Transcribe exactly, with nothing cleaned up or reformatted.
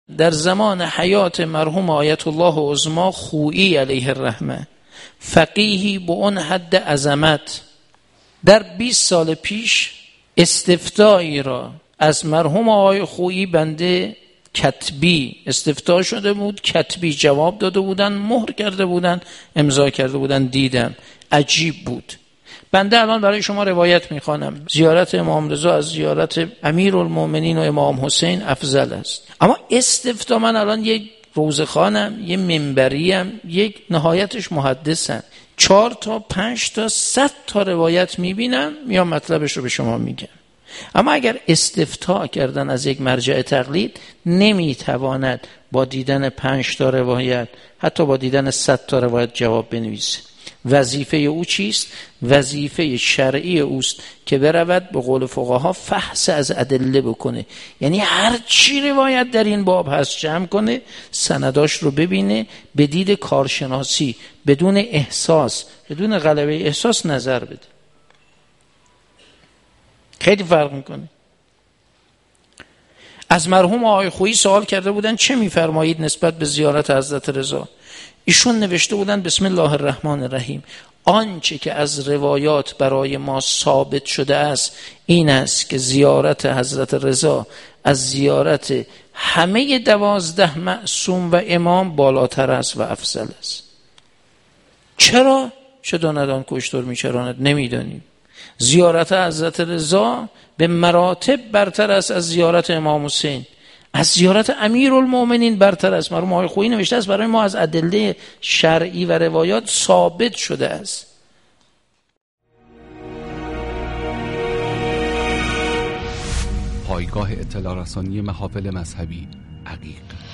در زمان حیات مرحوم آیت الله عظما خویی علیه الرحمه، فقیهی به اون حد عظمت، در بیست سال پیش استفتایی را از مرحوم آقای خویی بنده کتبی استفتاء شده بود، کتبی جواب داده بودن، مهر کرده بودن، امضا کرده بودن، دیدم عجیب بود. بنده الان برای شما روایت میخوانم، زیارت امام رضا از زیارت امیرالمومنین و امام حسین افضل است. اما استفتاء، من الان یک روزخوانم، یک منبریم، یک نهایتش محدثم، چهار تا پنج تا صد تا روایت میبینم، میام مطلبش رو به شما میگم. اما اگر استفتاء کردن از یک مرجع تقلید، نمیتواند با دیدن پنج تا روایت، حتی با دیدن صد تا روایت جواب بنویسه. وظیفه او چیست؟ وظیفه شرعی اوست که برود به قول فقها فحص از ادله بکنه، یعنی هر چی روایت در این باب هست جمع کنه، سنداش رو ببینه، به دید کارشناسی، بدون احساس، بدون غلبه احساس نظر بده. خیلی فرق میکنه. از مرحوم آقای خویی سوال کرده بودن چه میفرمایید نسبت به زیارت حضرت رضا؟ ایشون نوشته بودن بسم الله الرحمن الرحیم، آنچه که از روایات برای ما ثابت شده است این است که زیارت حضرت رضا از زیارت همه دوازده معصوم و امام بالاتر است و افضل است. چرا؟ چه داندان کشتر میچراند، نمیدانیم. زیارت حضرت رضا به مراتب برتر است از زیارت امام حسین، از زیارت امیرالمومنین برتر است. مرحوم آقای خویی نوشته است برای ما از ادله شرعی و روایات ثابت شده است. پایگاه اطلاع رسانی محافل مذهبی عقیق.